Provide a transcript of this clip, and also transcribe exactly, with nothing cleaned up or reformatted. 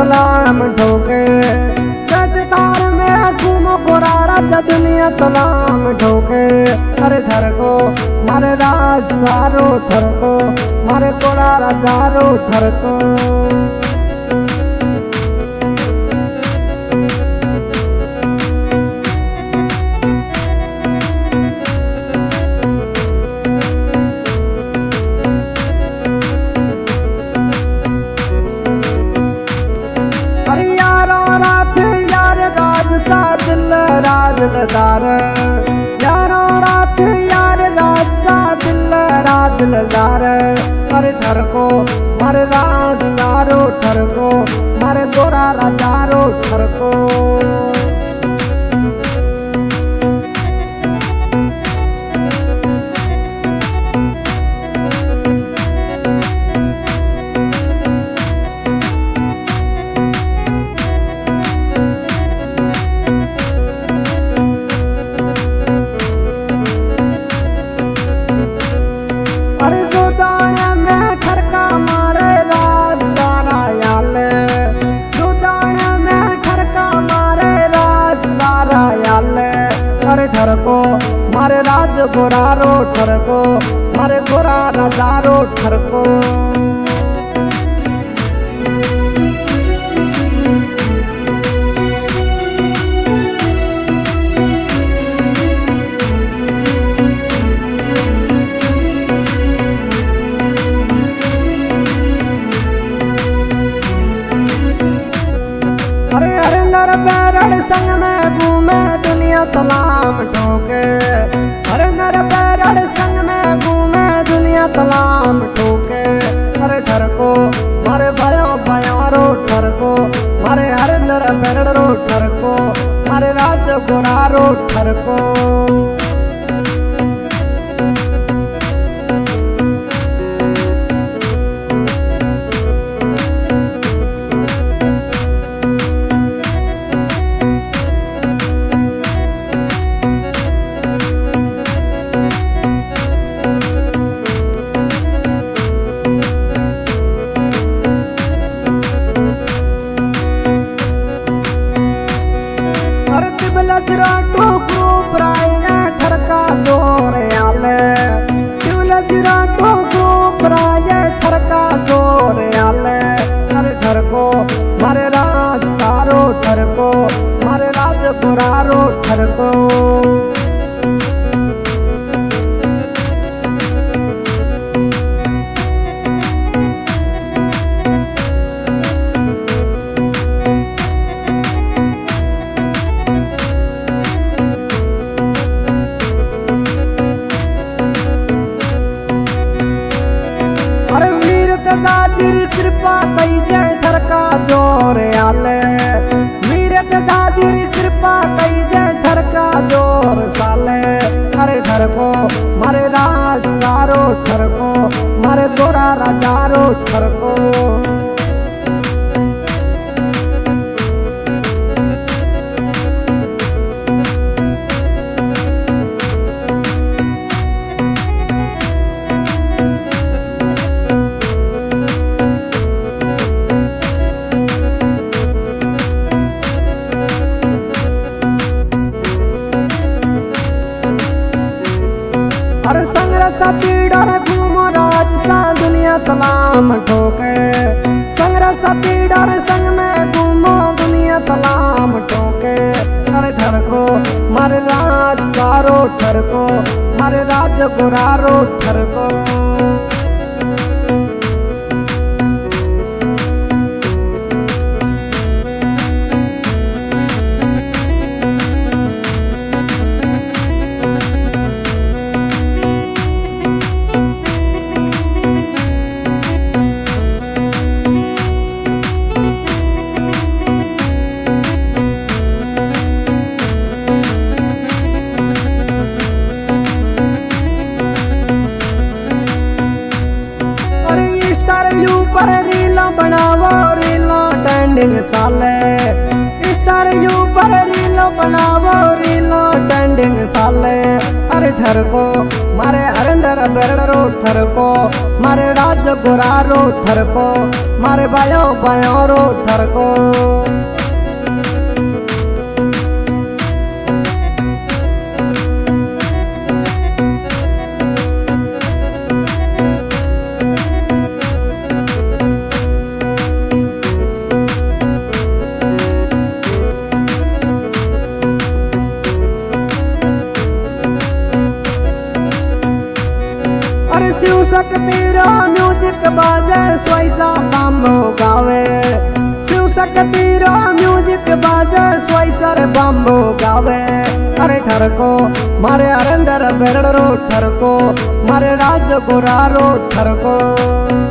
सलाम ठोके। तार में घूमो कोरारा दुनिया सलाम ठोके। अरे ठरको मारे राज सारो ठरको, मारे कोरारा दारो ठरको। दिलदार यारो रात यार राजा दिल रात दिलदार। मर ठरको मर राज दारो ठरको, मर गोरा राजारो ठरको। ठरको मारे राज गोरारो ठरको, मारे गोरा राजारो ठरको। अरे अरे नर बैरण संग में घूमे दुनिया सलाम ठोके। अरे नर बैरण संग में घूमे दुनिया सलाम ठोके। अरे ठरको मारे भयो भयारो ठरको, मारे हर नर बैरणो ठरको, मारे राज गोरारो ठरको। लजरा टोकरो प्राया ठरका जोर आले। लजरा टोकरो प्राया ठरका जोर आले। अरे ठरको मारे राज सारो ठरको, मारे राज गोरारो ठरको। दादी कृपा कई जय ठरका जोर आले। मेरे दादी कृपा कई जय ठरका जोर साले। अरे ठरको मारे राज सारो ठरको, मारे गोरा राजारो ठरको। अरे संग्रस पीड़र घूमो राज सा दुनिया सलाम ठोके। संग्रस पीड़र संग में घूमो दुनिया सलाम ठोके। अरे ठरको मारे राज सारो ठरको, मारे राज गोरारो ठरको। पर रीला बनावो रीला ट्रेंडिंग साले। स्टार यू पर रीला बनावो रीला ट्रेंडिंग साले। अरे ठरको मारे हरिंदर बेरड़ो ठरको मारे राज गोरारो ठरको मारे बायो बायो रो ठरको शिव शक्ति रो म्यूजिक बाजे स्वैसा बम्बो गावे शिव शक्ति रो म्यूजिक बाजे स्वैसर बम्बो गावे अरे ठरको मारे हरिंदर बेरड़ो ठरको मारे राज गोरारो ठरको।